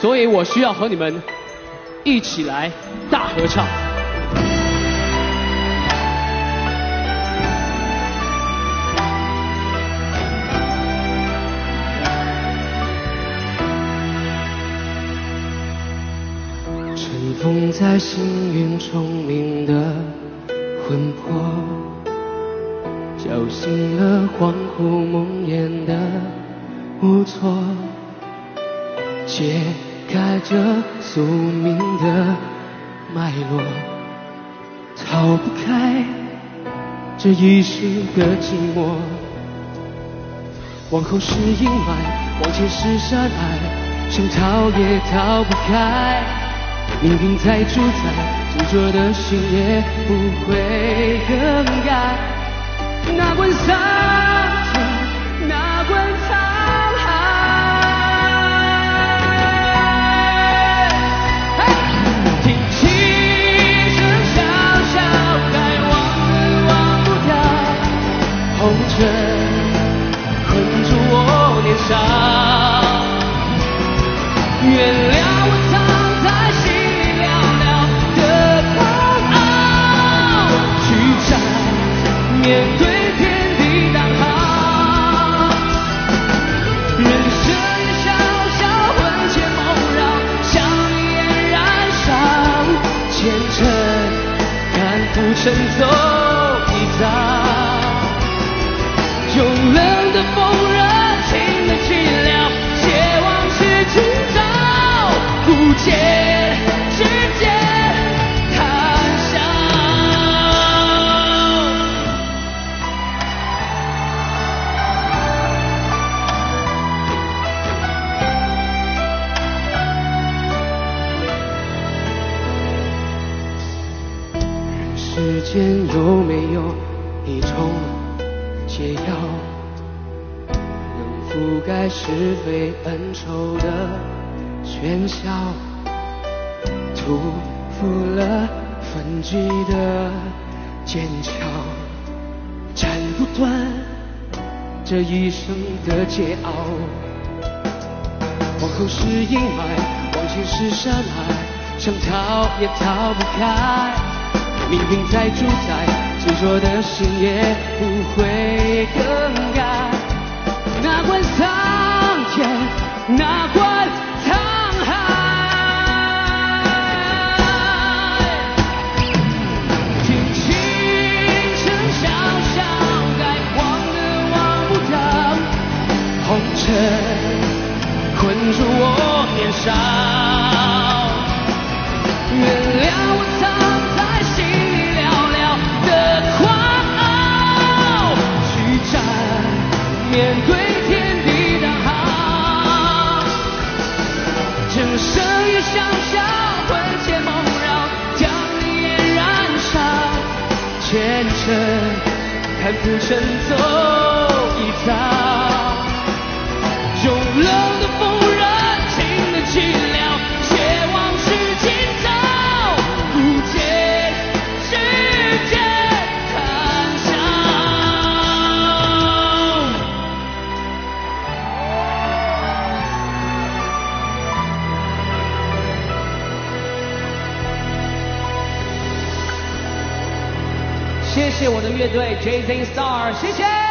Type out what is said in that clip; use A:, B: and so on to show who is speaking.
A: 所以我需要和你们一起来大合唱。
B: 尘封在星云虫鸣的魂魄，叫醒了恍惚梦魇的无措，解开这宿命的脉络，逃不开这一世的寂寞。往后是阴霾，往前是山海，想逃也逃不开。命运在主宰，执着的心也不会更改。哪管桑田，哪管沧海，听琴声萧萧，该忘的忘不掉，红尘困住我年少。原谅我藏在心里寥寥的狂傲，去战面对天地当好。人生也潇潇，魂牵梦绕，像烟燃烧，前尘看浮沉走一遭。用冷的风，热情的寂寥，借往事今朝。不见世间谈笑，人世间有没有一种解药，能覆盖是非恩仇的喧嚣，屠夫了焚寂的剑鞘，斩不断这一生的桀骜。往后是阴霾，往前是山海，想逃也逃不开。命运在主宰，执着的心也不会更改。哪管桑田，哪管沧海，听琴声萧萧，该忘的忘不掉，红尘困住我年少。原谅我藏在心里寥寥的狂傲，去战面对天地当好。人生也潇潇，魂牵梦绕，将你也燃烧。前尘看浮沉走一遭，用冷的风，热情的寂寥，借往事今朝，不见世间谈笑。
A: 谢谢我的乐队 Jazing Star， 谢谢。